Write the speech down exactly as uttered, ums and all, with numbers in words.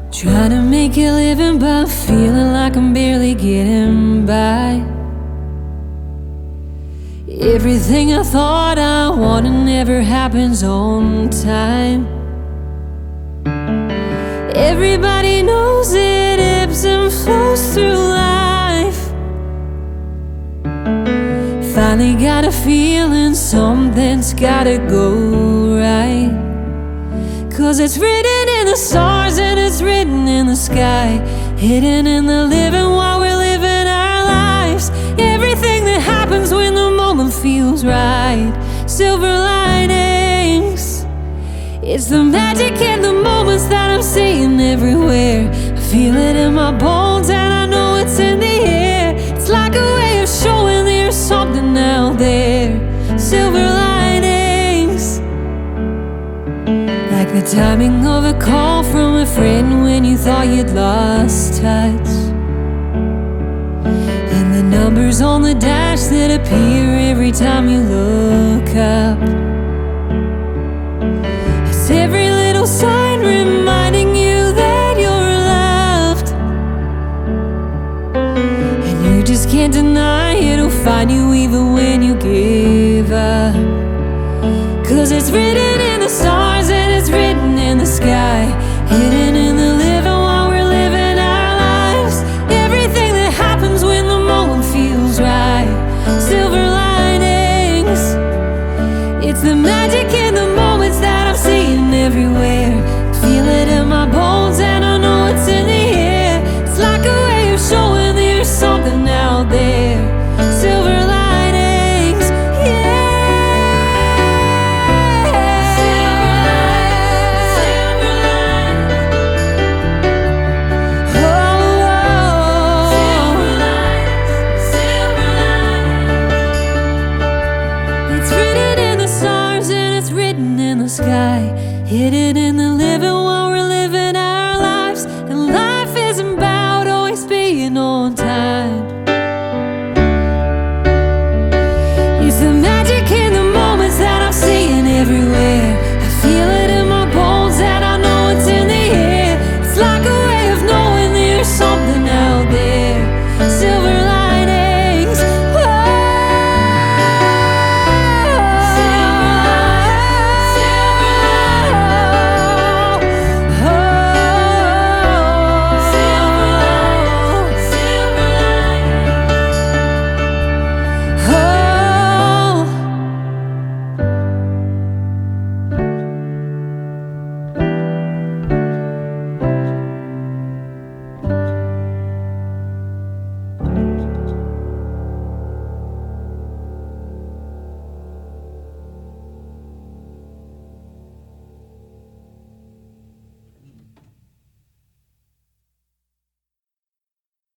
Trying to make a living, but feeling like I'm barely getting by. Everything I thought I wanted never happens on time. Everybody knows it ebbs and flows through life. Finally got a feeling something's gotta go right. Cause it's written in the stars and it's written in the sky, hidden in the living while we're living our lives. Everything that happens when the moment feels right. Silver linings, it's the magic in the moments that I'm seeing everywhere. I feel it in my bones and I know it's in the air. It's like a way of showing there's something out there. Silver linings, like the timing of a call from a friend when you thought you'd lost touch, and the numbers on the dash that appear every time you look up. It's every little sign reminding you that you're loved, and you just can't deny it'll find you even when you give up. Cause it's written